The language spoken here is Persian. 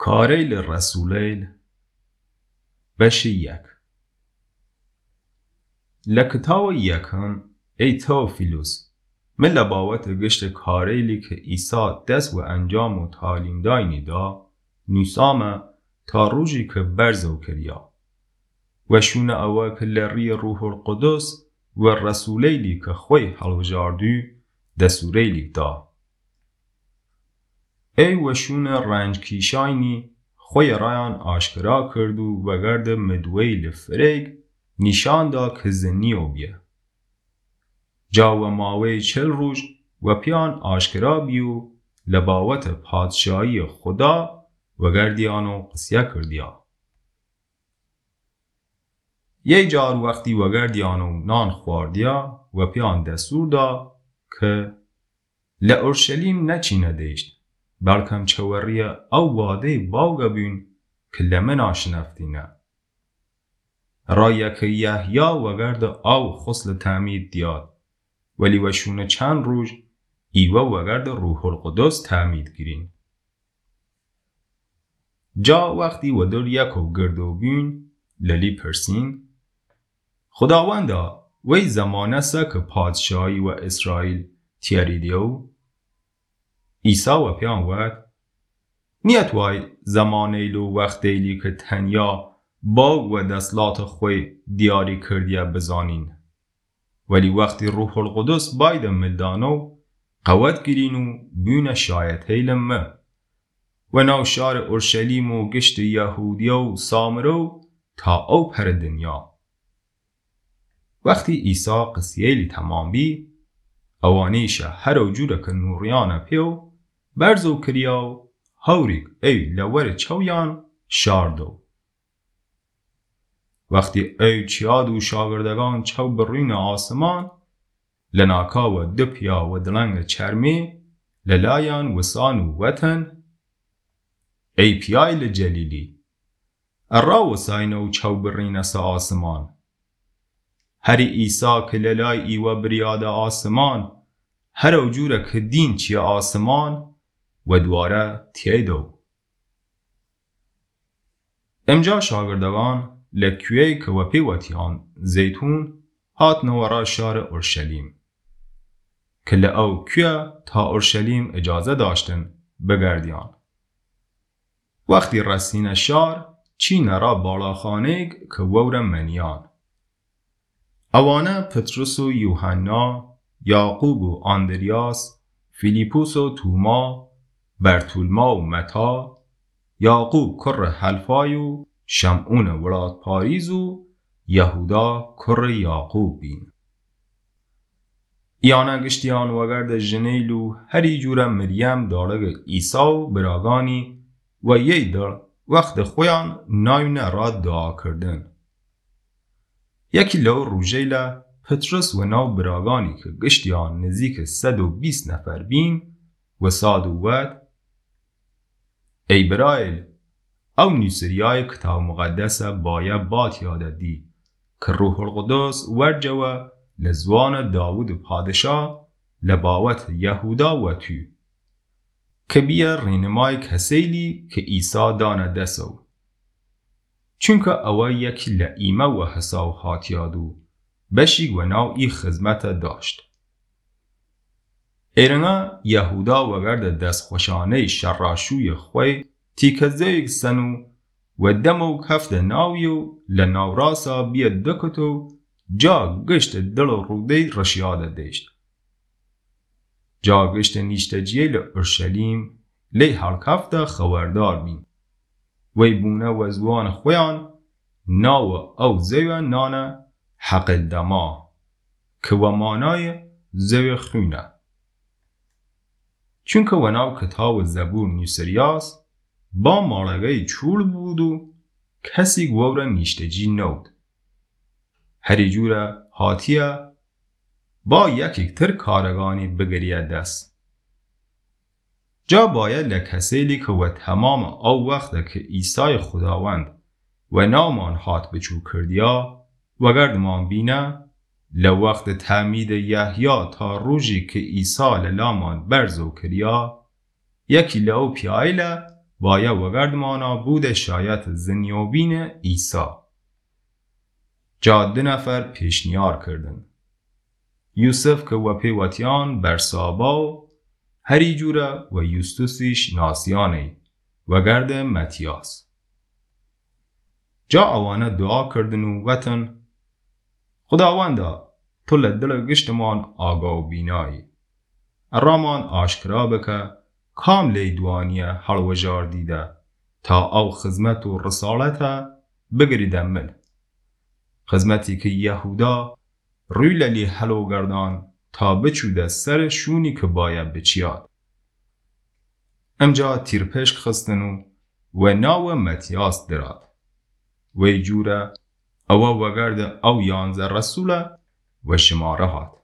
کاریل رسولیل بەشی یەک لە کتاوە یەکەم ئەی تەۆفیلۆس من لە بابەتە گشتە کارەیلی کە ئیسا دەست و ئەنجام و تالیمداینی دا نووسامە تا ڕۆژی کە بەرزەو کردیا و شوونە ئەوە کە لە ڕیە ڕوحول قودس و ڕەسوولەیلی کە خۆی هەڵبژاردووی دەسوورەیلی دا ئەی وەشوونە ڕەنجکیشاینی خۆی ڕایان ئاشکرا کرد و وەگەردە مدوەی لە فرێک نیشاندا کە زنیۆ بیە جاوە ماوەی 40 ڕۆژ و پیان ئاشکرا بی و لە باوەتە پادشایی خودا وەگەردیان و قسیە کردیا یەک جار وەختی وەگەردیان و نان خواردیا و پیان دەسوور دا کە لە ئورشەلیم نەچینە دەیشت بەڵکەم چەوەڕیە ئەو وادەی باوگە بوون کە لە منە شنەفتینە ڕایەکە یەحیا وەگەردە ئەو خوسڵە تەمید دیات وەلی وەشوونە چەند ڕۆژ ئیوە وەگەردە ڕوحول قودس تەمید گرین جا وەختی وەدڵ یەکەو گردۆ بوون لەلی پرسین خداوەندا وەی زەمانەسە کە پادشایی و ئیسرائیل تیاریدیە و ئیسا وە پیان وەت نیەت وای زەمانەیل و وەختەیلی کە تەنیا باو و دەسڵاتە خۆی دیاری کردیە بزانین وەلی وەختی ڕوحول قودس بایدە ملدانە و قەوەت گرین و بوونە شایەتەی لە مە و ناو شارە ئورشەلیم و گشتە یەهودیە و سامرە و تا ئەو پەرە دنیا وەختی ئیسا قسیەیلی تەمام بی ئەوانەیشە هەرە جوورە کە نوڕیانە پێ و بەرزەو کریا و هەوریک ئەی لە وەرە چەویان شاردە وەختی ئەی چیاد و شاگردەکان چەو بڕینە ئاسمان لە ناکاوە دو پیا و دڵەنگە چەرمێ لەلایەن وسان و وەتەن ئەی پیای لە جەلیلی ئەڕاوەساینە و چەو بڕینە سە ئاسمان هەری ئیسا کە لەلای ئیوە بریادە ئاسمان هەرە جوورە کە دین چیە ئاسمان و دوارە تێدە ئەمجا شاگردەکان لە کوێی کە وە پێوەتیان زەیتون هاتنەوە ڕا شارە ئورشەلیم کە لە ئەو کوێ تا ئورشەلیم ئیجازە داشتن بگەردیان وەختی ڕەسینە شار چینە ڕا باڵاخانەیەک کە وەورە مەنیان ئەوانە پترس و یوحەنا یاقوب و ئاندریاس فیلیپوس و توما بەرتولما و مەتا یاقوب کوڕە هەلفای و شەمعونە وڵات پاریز و یەهودا کوڕە یاقوب بین ئیانە گشتیان وەگەردە ژنەیل و هەری جوورە مریەم داڵەگە ئیسا و براگانی و یەی دڵ وەختە خۆیان ناوینە ڕا دعاکردن یەکی لەو ڕوژەیلە پترس و ناو براگانی کە گشتیان نزیکە 120 نەفەر بین و ساد و وەت ئەی برایل ئەو نووسریای کتاب مقدسە باە باتیادە دی کە ڕوحول قودس وەرجەوە لە زوانە داود و پادشا لە باوەتە یەهودا وەتو کە بیە ڕێنمای کەسەیلی کە ئیسا دانە دەسە و چونکە ئەوە یەکی لە ئیمە و هەسا و هاتیاد و بەشی وە ناو ئی خزمەتە داشت ئێرەنە یەهودا وەگەردە دەستخۆشانەی شەڕاشووی خۆی تیکەزەیەک سەن و دەمە و کەفتە ناوی و لە ناوڕاسا بیە دەکت و جا گشتە دڵ و ڕوودەی ڕەشیادە دەیشت جا گشتە نیشتەجیەی لە ئورشەلیم لەی هەڵکەفتە خەوەردار بین وەی بوونە وە زوانە خۆیان ناوە ئەو زەوە نانە حەقلدەما کە وە مانایە زەوە خوێنە چونکە وە ناو کتاوە زەبور نووسریاس با ماڵەگەی چوول بود و کەسی گوەورە نیشتەجی نەوت هەری جوورە هاتیە با یەکێک تر کارەگانی بگریە دەست جا باید لە کەسێلی کە وە تەمامە ئەو وەختە کە ئیسای خداوەند و ناومان هات بچوو کردیا وەگەردمان بینە لە وەختە تەمیدە یەحیا تا ڕۆژی کە ئیسا لە لامان بەرزەو کریا یەکی لە ئەو پیایلە بایا وگردمانا بود شایت زنیوبین ایسا. جا 2 نفر پیشنیار کردن. یوسف که و پیواتیان برسابا هری جوره و یوستوسیش ناسیانه وگرد متیاس. جا اوانه دعا کردن و وطن خداوندا تو لدل گشتمان آگا و بینایی. ارامان آشکرا بکه کام لیدوانی حلو جار دیده تا او خدمت و رسالت بگریدن من. خدمتی که یهودا روی للی حلو گردان تا بچوده سر شونی که باید بچیاد. امجا تیرپشک خستنو و ناو متیاس دراد. وی جوره او وگرد او 11 رسوله و شماره هات.